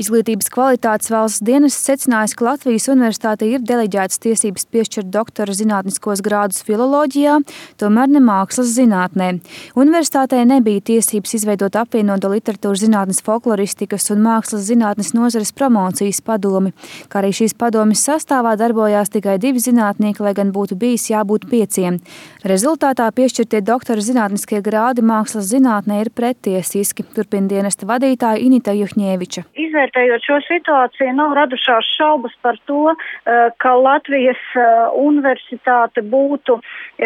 Izglītības kvalitātes valsts dienests secinājis, ka Latvijas universitātei ir deleģētas tiesības piešķirt doktora zinātniskos grādus filoloģijā, tomēr ne mākslas zinātnē. Universitātei nebija tiesības izveidot apvienoto literatūras zinātnes, folkloristikas un mākslas zinātnes nozares promocijas padomi, kā arī šīs padomes sastāvā darbojās tikai 2 zinātnieki, lai gan būtu bijis jābūt 5. Rezultātā piešķirtie doktora zinātniskie grādi mākslas zinātnē ir prettiesiski, turpina dienesta vadītāja Inita Juhņēviča. Izvērtējot šo situāciju, nav radušās šaubas par to, ka Latvijas universitāte būtu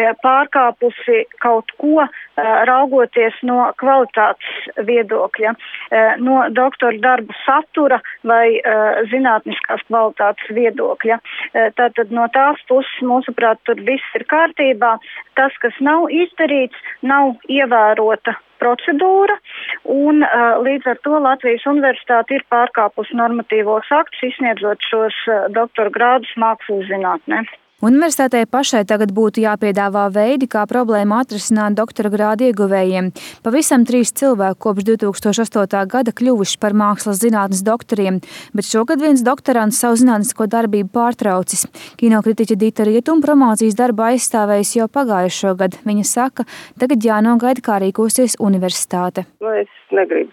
pārkāpusi kaut ko, raugoties no kvalitātes viedokļa, no doktora darba satura vai zinātniskās kvalitātes viedokļa. Tātad no tās puses, mūsuprāt, tur viss ir kārtībā. Tas, kas nav izdarīts, nav ievērota procedūra, un līdz ar to Latvijas universitāte ir pārkāpusi normatīvos aktus, izsniedzot šos doktora grādus mākslas zinātnē. Universitātei pašai tagad būtu jāpiedāvā veidi, kā problēmu atrisināt doktora grādu ieguvējiem. Pavisam 3 cilvēki kopš 2008. gada kļuvuši par mākslas zinātnes doktoriem, bet šogad viens doktorants savu zinātnisko darbību pārtraucis. Kinokritiķe Dita Rietuma promocijas darbu aizstāvējas jau pagājušo gadu. Viņa saka, tagad jānogaida, kā rīkosies universitāte. Es negribu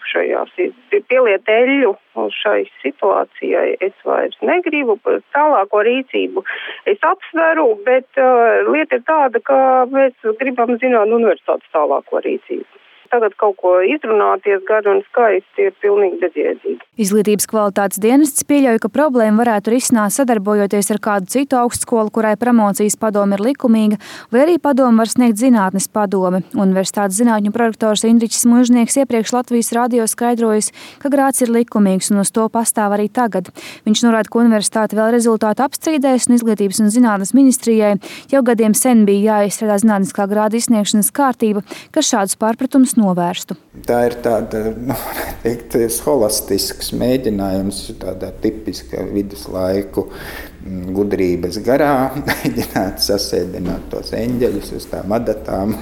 pieliet eļļu šai situācijai. Es vairs negribu par tālāko rīcību. Es apsveru, bet lieta ir tāda, ka mēs gribam zināt universitātes tālāko rīcību. Tagad kaut ko izrunāties gari un skaisti ir pilnīgi bezjēdzīgi. Izglītības kvalitātes dienests pieļauj, ka problēmu varētu risināt sadarbojoties ar kādu citu augstskolu, kurai promocijas padome ir likumīga, vai arī padome var sniegt zinātnes padome. Universitātes zinātņu prorektors Indriķis Mužnieks iepriekš Latvijas radio skaidrojis, ka grāds ir likumīgs un uz to pastāv arī tagad. Viņš norāda, ka universitāte vēl rezultātu apstrīdēs un Izglītības un zinātnes ministrijai jau gadiem sen bija jāizstrādā zinātniskā grāda izsniegšanas kārtība, kas šādus pārpratumus novērstu. Tā ir tāda, holistisks mēģinājums, tādā tipiska viduslaiku gudrības garā, mēģināt sasēdināt tos eņģeļus uz tām adatām.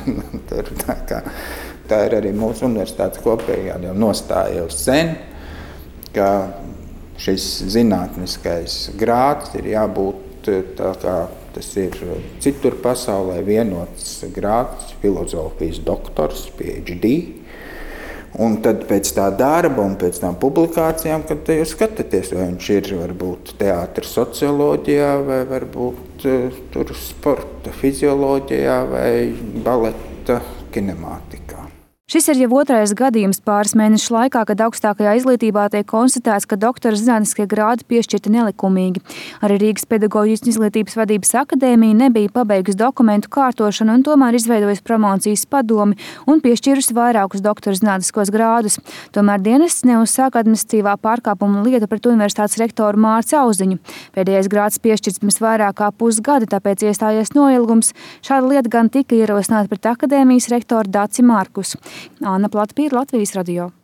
Tā ir arī mūsu universitātes kopējā jau nostāja jau sen, ka šis zinātniskais grāds ir jābūt tā kā tas ir citur pasaulē vienots grāds, filozofijas doktors, PhD. Un tad pēc tā darba un pēc tām publikācijām, kad jūs skatāties, vai viņš ir varbūt teātra socioloģijā, vai varbūt tur sporta fizioloģijā, vai baleta kinemātikā. Šis ir jau 2. gadījums pāris mēnešu laikā, kad augstākajā izglītībā tiek konstatēts, ka doktora zinātniskie grādi piešķirti nelikumīgi. Arī Rīgas pedagoģiskas izglītības vadības akadēmija nebija pabeigusi dokumentu kārtošanu un tomēr izveidojusi promocijas padomi un piešķīrusi vairākus doktora zinātniskos grādus. Tomēr dienests neuzsāka administratīvā pārkāpuma lietu pret universitātes rektoru Mārci Auziņu. Pēdējais grāds piešķirts pirms vairāk kā pusgada, tāpēc iestājies noilgums. Šāda lieta gan tika ierosināta pret akadēmijas rektoru Daci Markus. Anna Platpīra, Latvijas radio.